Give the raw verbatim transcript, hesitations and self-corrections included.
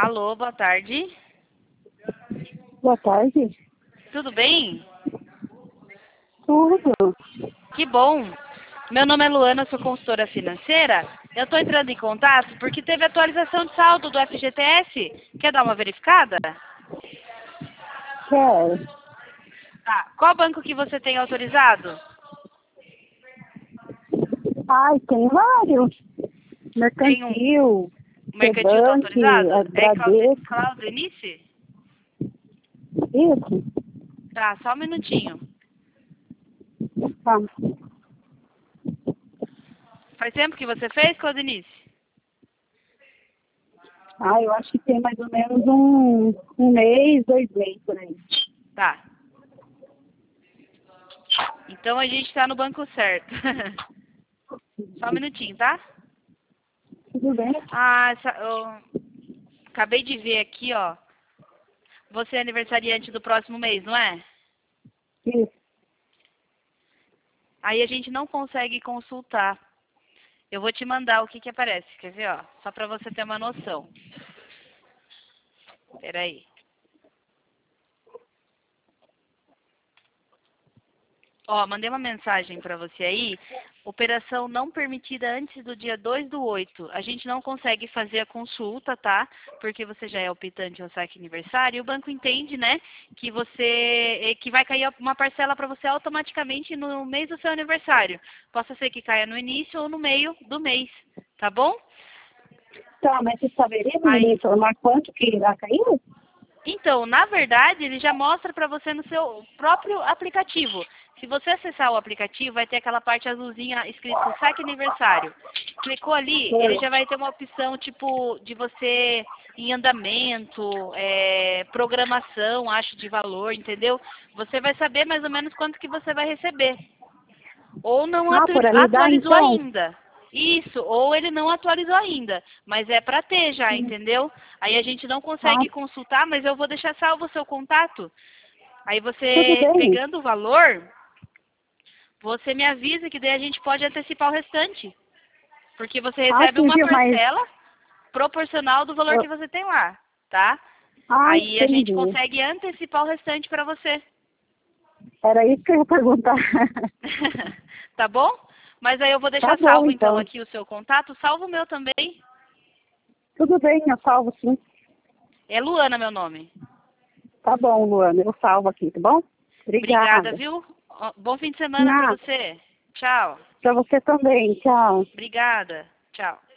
Alô, boa tarde. Boa tarde. Tudo bem? Tudo. Que bom. Meu nome é Luana, sou consultora financeira. Eu estou entrando em contato porque teve atualização de saldo do F G T S. Quer dar uma verificada? Quero. Tá. Qual banco que você tem autorizado? Ai, tem vários. Tem um Mercantil, mercantil tá Sebank, autorizado? é, É Bradesco. Cláudio Início? Isso. Tá, só um minutinho. Tá. Faz tempo que você fez, Claudinice? Ah, eu acho que tem mais ou menos um, um mês, dois meses por aí. Tá. Então a gente tá no banco certo. Só um minutinho, tá? Tudo bem? Ah, essa, eu acabei de ver aqui, ó. Você é aniversariante do próximo mês, não é? Isso. Aí a gente não consegue consultar. Eu vou te mandar o que que aparece, quer ver, ó? Só pra você ter uma noção. Peraí. Ó, mandei uma mensagem pra você aí. Operação não permitida antes do dia dois do oito. A gente não consegue fazer a consulta, tá? Porque você já é optante ao saque aniversário. E o banco entende, né, que você que vai cair uma parcela para você automaticamente no mês do seu aniversário. Possa ser que caia no início ou no meio do mês, tá bom? Tá, mas você saberia Aí, me informar quanto que irá cair? então, na verdade, ele já mostra para você no seu próprio aplicativo. Se você acessar o aplicativo, vai ter aquela parte azulzinha escrito saque aniversário. Clicou ali, ele já vai ter uma opção tipo de você em andamento, é, programação, acho, de valor, entendeu? Você vai saber mais ou menos quanto que você vai receber. Ou não Ah, atu por ali dá, atualizou então? ainda. Isso, ou ele não atualizou ainda, mas é para ter já, entendeu? Aí a gente não Ah, consegue consultar, mas eu vou deixar salvo o seu contato. Aí tudo você, bem. pegando o valor, você me avisa que daí a gente pode antecipar o restante. Porque você Ah, recebe sim, uma viu, mas... parcela proporcional do valor eu- que você tem lá, tá? Ah, Aí a gente entendi. consegue antecipar o restante para você. Era isso que eu ia perguntar. Tá bom? Mas aí eu vou Tá deixar bom, salvo então então. aqui o seu contato, salvo o meu também. Tudo bem, eu salvo sim. É Luana meu nome. Tá bom, Luana, eu salvo aqui, tá bom? Obrigada, Obrigada. viu? Ó, bom fim de semana para Nada. você. Tchau. Pra você também, tchau. Obrigada. Tchau.